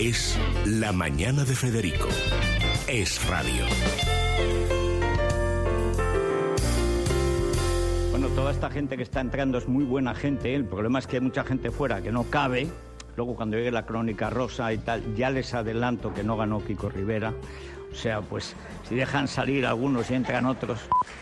Es La Mañana de Federico. Es radio. Bueno, toda esta gente que está entrando es muy buena gente. El problema es que hay mucha gente fuera que no cabe. Luego, cuando llegue la crónica rosa y tal, ya les adelanto que no ganó Kiko Rivera. O sea, pues, si dejan salir algunos y entran otros.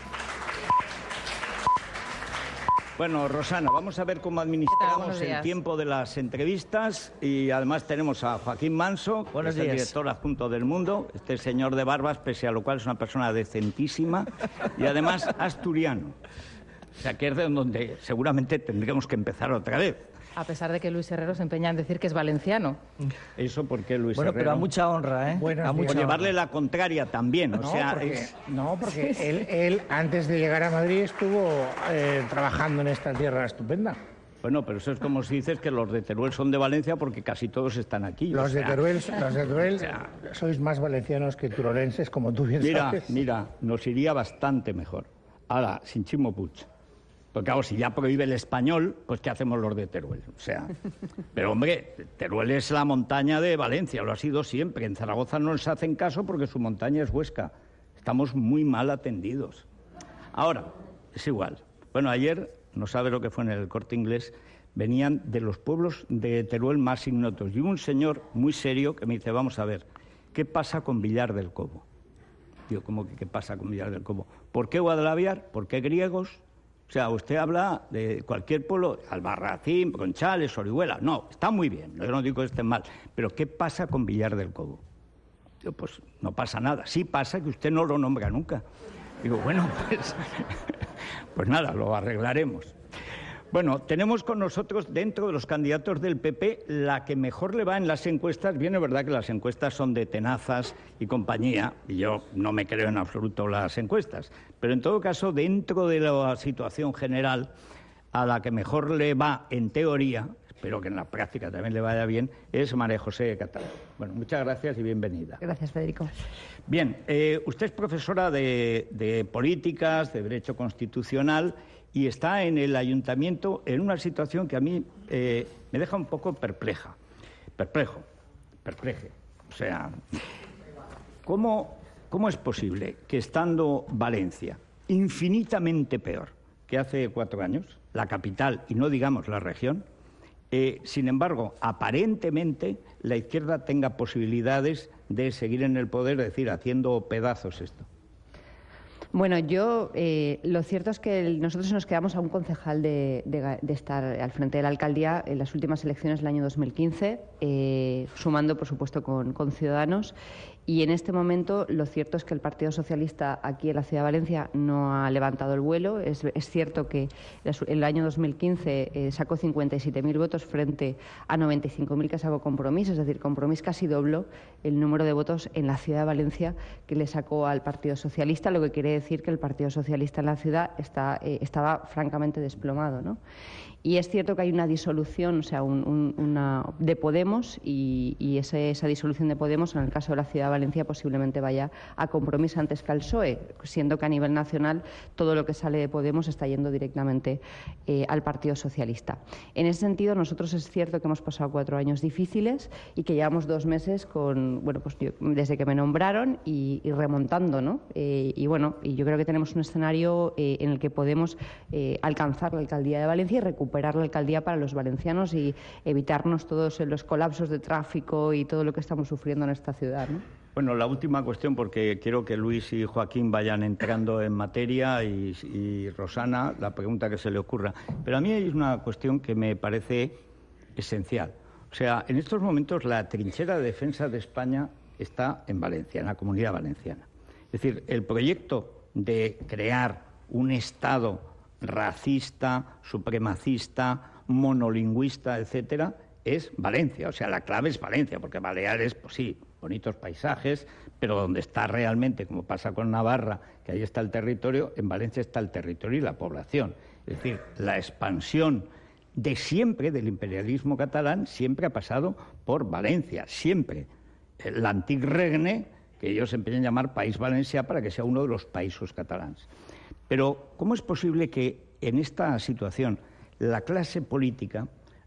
Bueno, Rosana, vamos a ver cómo administramos el tiempo de las entrevistas. Y además tenemos a Joaquín Manso, que es el director adjunto del Mundo. Este señor de barbas, pese a lo cual es una persona decentísima. Y además asturiano. O sea, que es de donde seguramente tendremos que empezar otra vez. A pesar de que Luis Herrero se empeña en decir que es valenciano. Eso porque Luis Herrero... Bueno, pero a mucha honra, ¿eh? Bueno, a mucha llevarle la contraria también, o sea... Porque él antes de llegar a Madrid estuvo trabajando en esta tierra estupenda. Bueno, pero eso es como si dices que los de Teruel son de Valencia porque casi todos están aquí. Los de Teruel sois más valencianos que turolenses, como tú bien sabes. Mira, nos iría bastante mejor. Ahora, sin Chimo Puig. Porque claro, si ya prohíbe el español, pues ¿qué hacemos los de Teruel? O sea, pero hombre, Teruel es la montaña de Valencia, lo ha sido siempre. En Zaragoza no nos hacen caso porque su montaña es Huesca. Estamos muy mal atendidos. Ahora, es igual. Bueno, ayer, no sabes lo que fue en el Corte Inglés, venían de los pueblos de Teruel más ignotos. Y hubo un señor muy serio que me dice, vamos a ver, ¿qué pasa con Villar del Cobo? Digo, ¿cómo que qué pasa con Villar del Cobo? ¿Por qué Guadalaviar? ¿Por qué griegos? O sea, usted habla de cualquier pueblo, Albarracín, Conchales, Orihuela. No, está muy bien, yo no digo que esté mal. Pero ¿qué pasa con Villar del Cobo? Digo, pues no pasa nada. Sí pasa que usted no lo nombra nunca. Digo, bueno, pues nada, lo arreglaremos. Bueno, tenemos con nosotros, dentro de los candidatos del PP, la que mejor le va en las encuestas. Bien, es verdad que las encuestas son de Tenazas y compañía, y yo no me creo en absoluto las encuestas, pero en todo caso, dentro de la situación general, a la que mejor le va en teoría, espero que en la práctica también le vaya bien, es María José Catalán. Bueno, muchas gracias y bienvenida. Gracias, Federico. Bien, usted es profesora de políticas, de Derecho Constitucional, y está en el ayuntamiento en una situación que a mí me deja un poco perplejo. O sea, ¿cómo es posible que estando Valencia infinitamente peor que hace 4 años, la capital y no digamos la región, sin embargo, aparentemente la izquierda tenga posibilidades de seguir en el poder, es decir, haciendo pedazos esto? Bueno, lo cierto es que nosotros nos quedamos a un concejal de estar al frente de la alcaldía en las últimas elecciones del año 2015, sumando, por supuesto, con Ciudadanos. Y en este momento lo cierto es que el Partido Socialista aquí en la Ciudad de Valencia no ha levantado el vuelo. Es cierto que en el año 2015 sacó 57.000 votos frente a 95.000 que sacó Compromís. Es decir, Compromís casi dobló el número de votos en la Ciudad de Valencia que le sacó al Partido Socialista, lo que quiere decir que el Partido Socialista en la ciudad estaba francamente desplomado, ¿no? Y es cierto que hay una disolución, o sea, de Podemos y esa disolución de Podemos, en el caso de la Ciudad de Valencia, posiblemente vaya a Compromís antes que al PSOE, siendo que a nivel nacional todo lo que sale de Podemos está yendo directamente al Partido Socialista. En ese sentido, nosotros es cierto que hemos pasado 4 años difíciles y que llevamos 2 meses desde que me nombraron y remontando, ¿no? Y yo creo que tenemos un escenario en el que podemos alcanzar la alcaldía de Valencia y recuperar la alcaldía para los valencianos y evitarnos todos los colapsos de tráfico y todo lo que estamos sufriendo en esta ciudad, ¿no? Bueno, la última cuestión, porque quiero que Luis y Joaquín vayan entrando en materia y Rosana, la pregunta que se le ocurra. Pero a mí hay una cuestión que me parece esencial. O sea, en estos momentos la trinchera de defensa de España está en Valencia, en la Comunidad Valenciana. Es decir, el proyecto de crear un Estado racista, supremacista, monolingüista, etcétera, es Valencia. O sea, la clave es Valencia, porque Baleares, pues sí, bonitos paisajes, pero donde está realmente, como pasa con Navarra, que ahí está el territorio, en Valencia está el territorio y la población. Es decir, la expansión de siempre del imperialismo catalán siempre ha pasado por Valencia, siempre. El Antic Regne, que ellos empiezan a llamar País Valencià para que sea uno de los països catalans. Pero, ¿cómo es posible que en esta situación la clase política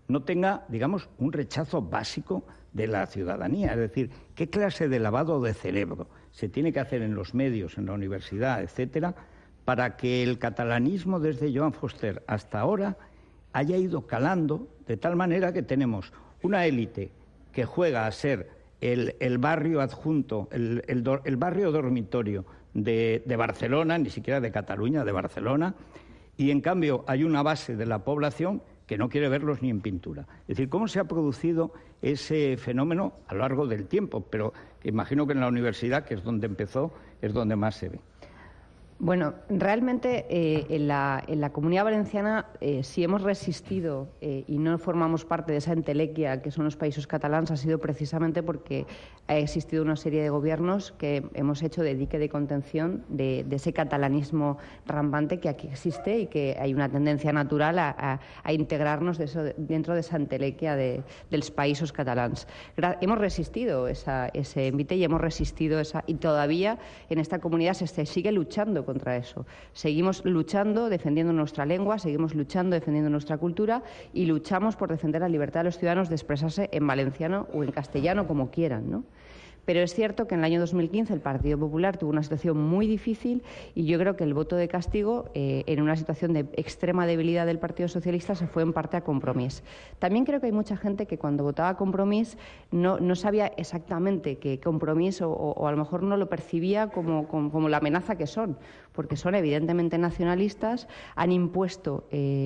no tenga, digamos, un rechazo básico de la ciudadanía. Es decir, ¿qué clase de lavado de cerebro se tiene que hacer en los medios, en la universidad, etcétera, para que el catalanismo desde Joan Fuster hasta ahora haya ido calando de tal manera que tenemos una élite que juega a ser el barrio adjunto, el barrio dormitorio de Barcelona, ni siquiera de Cataluña, de Barcelona, y en cambio hay una base de la población que no quiere verlos ni en pintura. Es decir, ¿cómo se ha producido ese fenómeno a lo largo del tiempo? Pero imagino que en la universidad, que es donde empezó, es donde más se ve. Bueno, realmente en la Comunidad Valenciana, si hemos resistido y no formamos parte de esa entelequia que son los països catalans, ha sido precisamente porque ha existido una serie de gobiernos que hemos hecho de dique de contención de ese catalanismo rampante que aquí existe y que hay una tendencia natural a integrarnos dentro de esa entelequia dels països catalans. Hemos resistido ese envite y hemos resistido y todavía en esta comunidad se sigue luchando contra eso. Seguimos luchando, defendiendo nuestra lengua, seguimos luchando, defendiendo nuestra cultura y luchamos por defender la libertad de los ciudadanos de expresarse en valenciano o en castellano, como quieran, ¿no? Pero es cierto que en el año 2015 el Partido Popular tuvo una situación muy difícil y yo creo que el voto de castigo, en una situación de extrema debilidad del Partido Socialista, se fue en parte a Compromís. También creo que hay mucha gente que cuando votaba Compromís no sabía exactamente que Compromís o a lo mejor no lo percibía como la amenaza que son, porque son evidentemente nacionalistas, han impuesto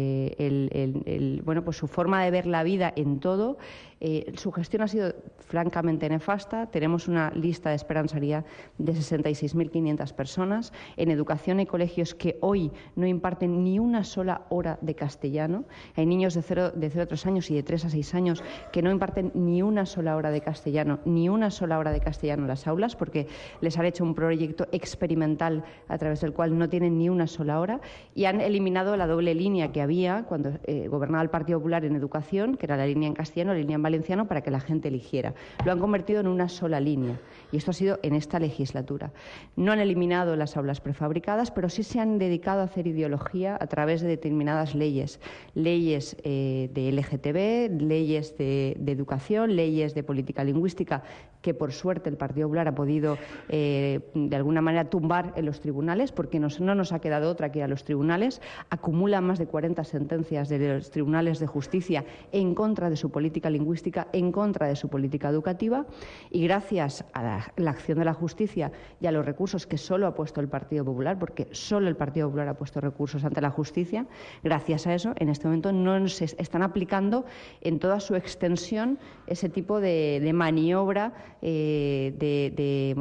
pues su forma de ver la vida en todo. Su gestión ha sido francamente nefasta. Tenemos una lista de esperanzaría de 66.500 personas en educación y colegios que hoy no imparten ni una sola hora de castellano. Hay niños de 0 a 3 años y de 3 a 6 años que no imparten ni una sola hora de castellano, en las aulas, porque les han hecho un proyecto experimental a través del cual no tienen ni una sola hora, y han eliminado la doble línea que había cuando gobernaba el Partido Popular en educación, que era la línea en castellano, la línea en valenciano, para que la gente eligiera. Lo han convertido en una sola línea y esto ha sido en esta legislatura. No han eliminado las aulas prefabricadas, pero sí se han dedicado a hacer ideología a través de determinadas leyes. Leyes de LGTB, leyes de educación, leyes de política lingüística, que por suerte el Partido Popular ha podido de alguna manera tumbar en los tribunales, porque no nos ha quedado otra que ir a los tribunales. Acumula más de 40 sentencias de los tribunales de justicia en contra de su política lingüística, en contra de su política educativa, y gracias a la acción de la justicia y a los recursos que solo ha puesto el Partido Popular, porque solo el Partido Popular ha puesto recursos ante la justicia, gracias a eso en este momento no se están aplicando en toda su extensión ese tipo de maniobra de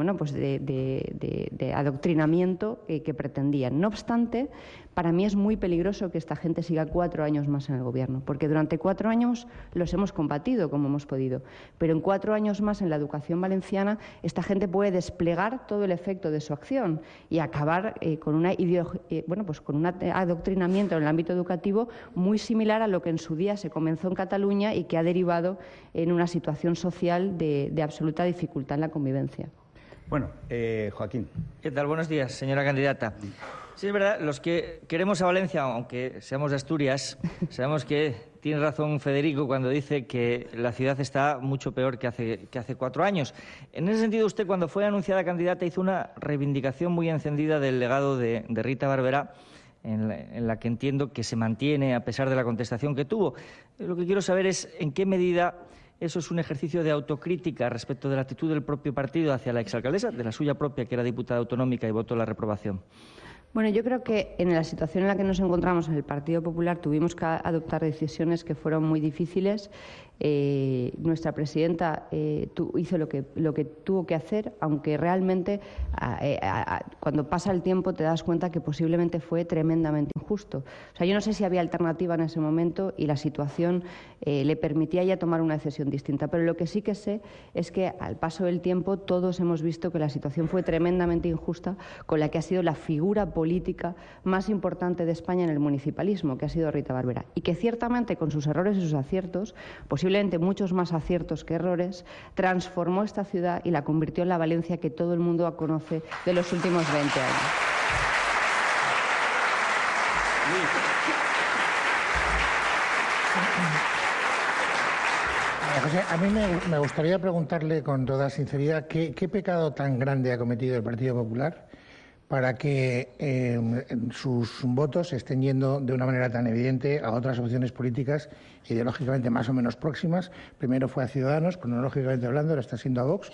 adoctrinamiento que pretendían. No obstante, para mí es muy peligroso que esta gente siga 4 años más en el gobierno, porque durante 4 años los hemos combatido como hemos podido, pero en 4 años más en la educación valenciana esta gente puede desplegar todo el efecto de su acción y acabar con un adoctrinamiento en el ámbito educativo muy similar a lo que en su día se comenzó en Cataluña y que ha derivado en una situación social de absoluta dificultad en la convivencia. Bueno, Joaquín. ¿Qué tal? Buenos días, señora candidata. Sí, es verdad, los que queremos a Valencia, aunque seamos de Asturias, sabemos que tiene razón Federico cuando dice que la ciudad está mucho peor que hace 4 años. En ese sentido, usted, cuando fue anunciada candidata, hizo una reivindicación muy encendida del legado de Rita Barberá, en la que entiendo que se mantiene a pesar de la contestación que tuvo. Lo que quiero saber es en qué medida eso es un ejercicio de autocrítica respecto de la actitud del propio partido hacia la exalcaldesa, de la suya propia, que era diputada autonómica y votó la reprobación. Bueno, yo creo que en la situación en la que nos encontramos en el Partido Popular tuvimos que adoptar decisiones que fueron muy difíciles. Nuestra presidenta hizo lo que tuvo que hacer, aunque realmente cuando pasa el tiempo te das cuenta que posiblemente fue tremendamente injusto. O sea, yo no sé si había alternativa en ese momento y la situación le permitía ya tomar una decisión distinta, pero lo que sí que sé es que al paso del tiempo todos hemos visto que la situación fue tremendamente injusta con la que ha sido la figura política más importante de España en el municipalismo, que ha sido Rita Barberá, y que ciertamente con sus errores y sus aciertos, posiblemente muchos más aciertos que errores, transformó esta ciudad y la convirtió en la Valencia que todo el mundo conoce de los últimos 20 años. José, a mí me gustaría preguntarle con toda sinceridad qué pecado tan grande ha cometido el Partido Popular para que sus votos se estén yendo de una manera tan evidente a otras opciones políticas ideológicamente más o menos próximas. Primero fue a Ciudadanos, cronológicamente hablando, ahora está siendo a Vox.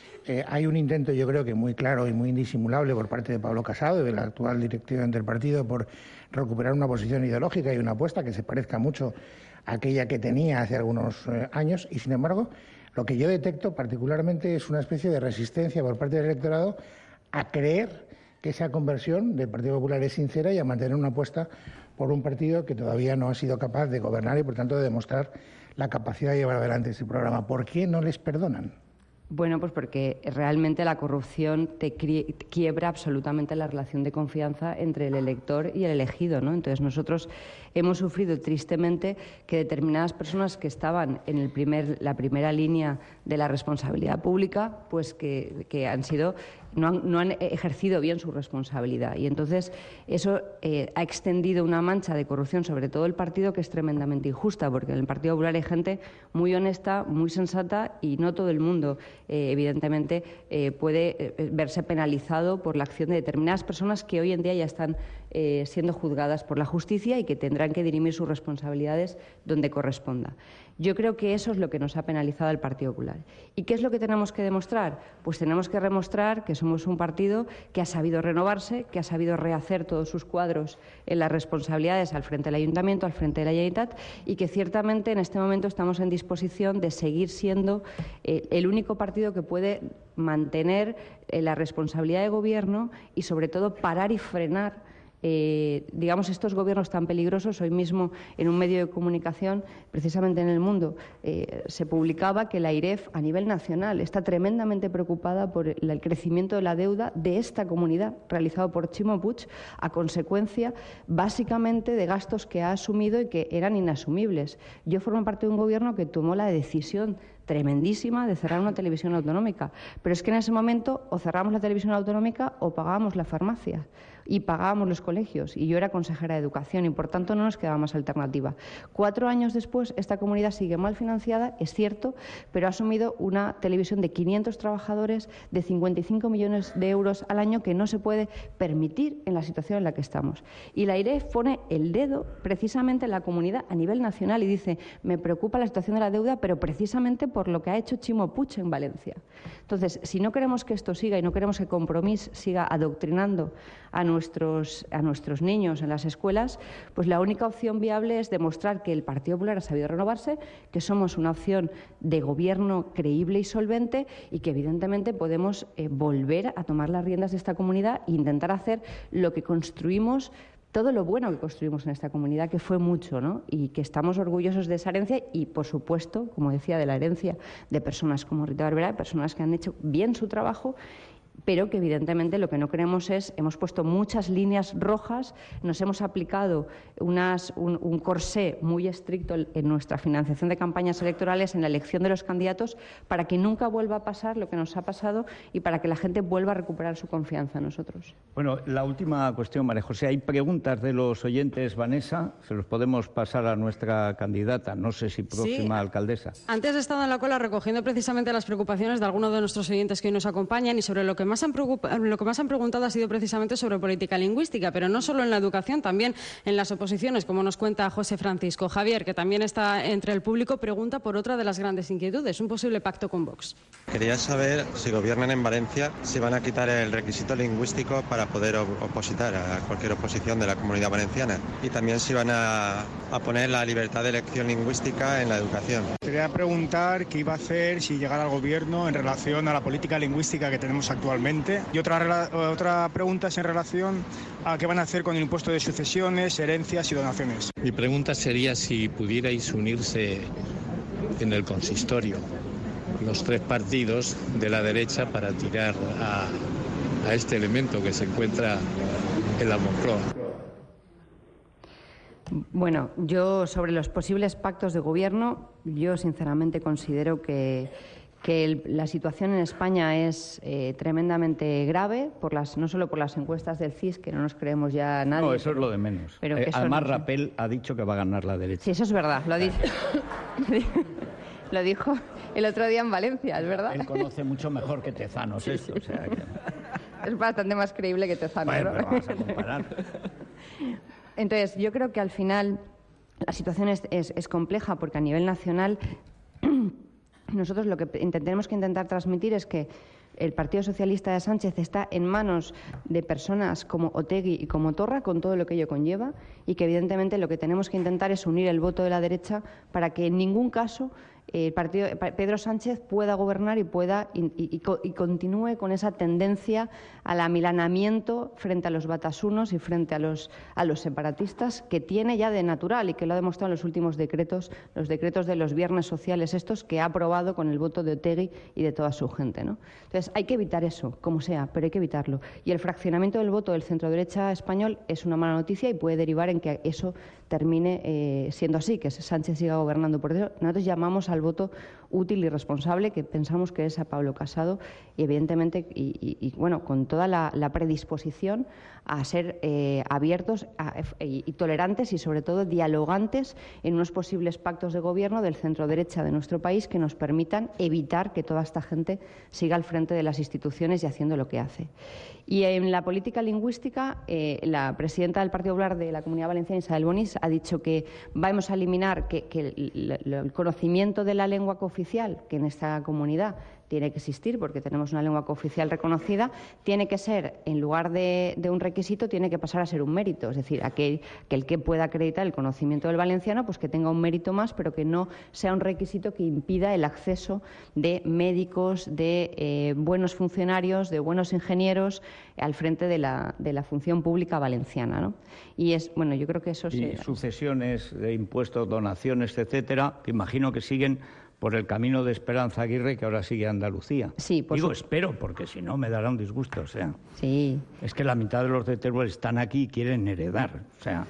Hay un intento, yo creo que muy claro y muy indisimulable por parte de Pablo Casado y de la actual directiva del partido por recuperar una posición ideológica y una apuesta que se parezca mucho a aquella que tenía hace algunos años. Y, sin embargo, lo que yo detecto particularmente es una especie de resistencia por parte del electorado a creer que esa conversión del Partido Popular es sincera y a mantener una apuesta por un partido que todavía no ha sido capaz de gobernar y, por tanto, de demostrar la capacidad de llevar adelante ese programa. ¿Por qué no les perdonan? Bueno, pues porque realmente la corrupción te quiebra absolutamente la relación de confianza entre el elector y el elegido, ¿no? Entonces nosotros hemos sufrido tristemente que determinadas personas que estaban en la primera línea de la responsabilidad pública, pues que han sido no han ejercido bien su responsabilidad. Y entonces eso ha extendido una mancha de corrupción sobre todo el partido que es tremendamente injusta, porque en el Partido Popular hay gente muy honesta, muy sensata y no todo el mundo, evidentemente, puede verse penalizado por la acción de determinadas personas que hoy en día ya están siendo juzgadas por la justicia y que tendrán que dirimir sus responsabilidades donde corresponda. Yo creo que eso es lo que nos ha penalizado al Partido Popular. ¿Y qué es lo que tenemos que demostrar? Pues tenemos que demostrar que somos un partido que ha sabido renovarse, que ha sabido rehacer todos sus cuadros en las responsabilidades al frente del Ayuntamiento, al frente de la Generalitat, y que ciertamente en este momento estamos en disposición de seguir siendo el único partido que puede mantener la responsabilidad de gobierno y, sobre todo, parar y frenar digamos, estos gobiernos tan peligrosos. Hoy mismo, en un medio de comunicación, precisamente en El Mundo, se publicaba que la AIREF, a nivel nacional, está tremendamente preocupada por el crecimiento de la deuda de esta comunidad, realizado por Ximo Puig, a consecuencia, básicamente, de gastos que ha asumido y que eran inasumibles. Yo formo parte de un gobierno que tomó la decisión tremendísima de cerrar una televisión autonómica, pero es que en ese momento o cerramos la televisión autonómica o pagábamos la farmacia y pagábamos los colegios, y yo era consejera de Educación y, por tanto, no nos quedaba más alternativa. 4 años después, esta comunidad sigue mal financiada, es cierto, pero ha asumido una televisión de 500 trabajadores, de 55 millones de euros al año, que no se puede permitir en la situación en la que estamos. Y la AIREF pone el dedo precisamente en la comunidad a nivel nacional y dice: me preocupa la situación de la deuda, pero precisamente por lo que ha hecho Ximo Puig en Valencia. Entonces, si no queremos que esto siga y no queremos que Compromís siga adoctrinando a nuestros niños en las escuelas, pues la única opción viable es demostrar que el Partido Popular ha sabido renovarse, que somos una opción de gobierno creíble y solvente y que, evidentemente, podemos volver a tomar las riendas de esta comunidad e intentar hacer lo que construimos, todo lo bueno que construimos en esta comunidad, que fue mucho, ¿no? Y que estamos orgullosos de esa herencia y, por supuesto, como decía, de la herencia de personas como Rita Barberá, de personas que han hecho bien su trabajo, pero que, evidentemente, lo que no queremos es, hemos puesto muchas líneas rojas, nos hemos aplicado un corsé muy estricto en nuestra financiación de campañas electorales, en la elección de los candidatos, para que nunca vuelva a pasar lo que nos ha pasado y para que la gente vuelva a recuperar su confianza en nosotros. Bueno, la última cuestión, María José. Hay preguntas de los oyentes, Vanessa, se los podemos pasar a nuestra candidata, no sé si próxima alcaldesa. Antes he estado en la cola recogiendo precisamente las preocupaciones de algunos de nuestros oyentes que hoy nos acompañan, y sobre lo que más han preguntado ha sido precisamente sobre política lingüística, pero no solo en la educación, también en las oposiciones, como nos cuenta José Francisco. Javier, que también está entre el público, pregunta por otra de las grandes inquietudes, un posible pacto con Vox. Quería saber, si gobiernan en Valencia, si van a quitar el requisito lingüístico para poder opositar a cualquier oposición de la Comunidad Valenciana, y también si van a poner la libertad de elección lingüística en la educación. Quería preguntar qué iba a hacer si llegara al gobierno en relación a la política lingüística que tenemos actualmente. Y otra pregunta es en relación a qué van a hacer con el impuesto de sucesiones, herencias y donaciones. Mi pregunta sería si pudierais unirse en el consistorio los 3 partidos de la derecha para tirar a este elemento que se encuentra en la Moncloa. Bueno, yo sobre los posibles pactos de gobierno, yo sinceramente considero que la situación en España es tremendamente grave, no solo por las encuestas del CIS, que no nos creemos ya nadie. No, eso es lo de menos. Además, Rapel ha dicho que va a ganar la derecha. Sí, eso es verdad, lo ha dicho. Lo dijo el otro día en Valencia, es verdad. Él conoce mucho mejor que Tezanos esto, o sea que... Es bastante más creíble que Tezanos, bueno, ¿no? pero vamos a comparar. Entonces, yo creo que al final la situación es compleja porque a nivel nacional nosotros lo que tenemos que intentar transmitir es que el Partido Socialista de Sánchez está en manos de personas como Otegi y como Torra, con todo lo que ello conlleva, y que evidentemente lo que tenemos que intentar es unir el voto de la derecha para que en ningún caso Pedro Sánchez pueda gobernar y continúe con esa tendencia al amilanamiento frente a los batasunos y frente a los separatistas que tiene ya de natural y que lo ha demostrado en los últimos decretos, los decretos de los viernes sociales estos que ha aprobado con el voto de Otegi y de toda su gente, ¿no? Entonces hay que evitar eso, como sea, pero hay que evitarlo. Y el fraccionamiento del voto del centro-derecha español es una mala noticia y puede derivar en que eso termine siendo así, que Sánchez siga gobernando. Por eso nosotros llamamos al voto útil y responsable, que pensamos que es a Pablo Casado, y evidentemente, bueno, con toda la predisposición a ser abiertos y tolerantes y sobre todo dialogantes en unos posibles pactos de gobierno del centro-derecha de nuestro país que nos permitan evitar que toda esta gente siga al frente de las instituciones y haciendo lo que hace. Y en la política lingüística, la presidenta del Partido Popular de la Comunidad Valenciana, Isabel Bonís, ha dicho que vamos a eliminar que el conocimiento de la lengua cooficial, que en esta comunidad tiene que existir porque tenemos una lengua cooficial reconocida, tiene que ser, en lugar de un requisito, tiene que pasar a ser un mérito. Es decir, que el que pueda acreditar el conocimiento del valenciano, pues que tenga un mérito más, pero que no sea un requisito que impida el acceso de médicos, de buenos funcionarios, de buenos ingenieros al frente de la función pública valenciana, ¿no? Y bueno, yo creo que eso y sucesiones de impuestos, donaciones, etcétera, que imagino que siguen por el camino de Esperanza Aguirre, que ahora sigue Andalucía. Sí, Digo, espero, porque si no me dará un disgusto, o sea. Sí. Es que la mitad de los de Teruel están aquí y quieren heredar, o sea.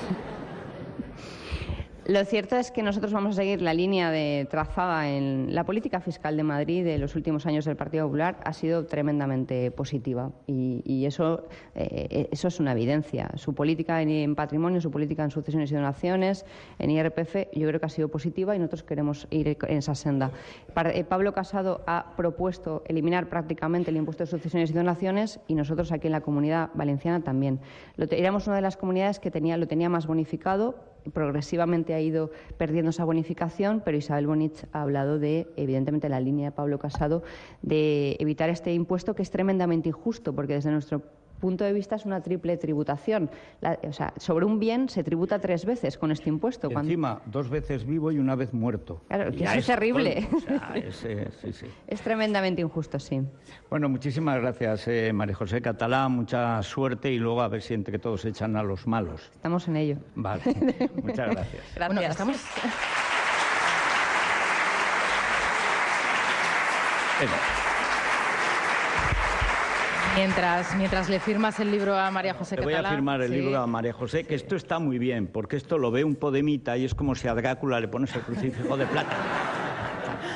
Lo cierto es que nosotros vamos a seguir la línea trazada en la política fiscal de Madrid de los últimos años del Partido Popular. Ha sido tremendamente positiva y eso es una evidencia. Su política en patrimonio, su política en sucesiones y donaciones, en IRPF, yo creo que ha sido positiva y nosotros queremos ir en esa senda. Pablo Casado ha propuesto eliminar prácticamente el impuesto de sucesiones y donaciones y nosotros aquí en la Comunidad Valenciana también. Éramos una de las comunidades que lo tenía más bonificado. Progresivamente ha ido perdiendo esa bonificación, pero Isabel Bonich ha hablado de, evidentemente, la línea de Pablo Casado de evitar este impuesto que es tremendamente injusto, porque desde nuestro punto de vista es una triple tributación. O sea, sobre un bien se tributa 3 veces con este impuesto. Encima, 2 veces vivo y 1 vez muerto. Claro, que eso es terrible. O sea, sí. Es tremendamente injusto, sí. Bueno, muchísimas gracias, María José Catalá. Mucha suerte y luego a ver si entre todos echan a los malos. Estamos en ello. Vale, muchas gracias. Gracias. Bueno, estamos... Mientras le firmas el libro a María José Catalá... Le voy a firmar el libro a María José, que esto está muy bien, porque esto lo ve un podemita y es como si a Drácula le pones el crucifijo de plata.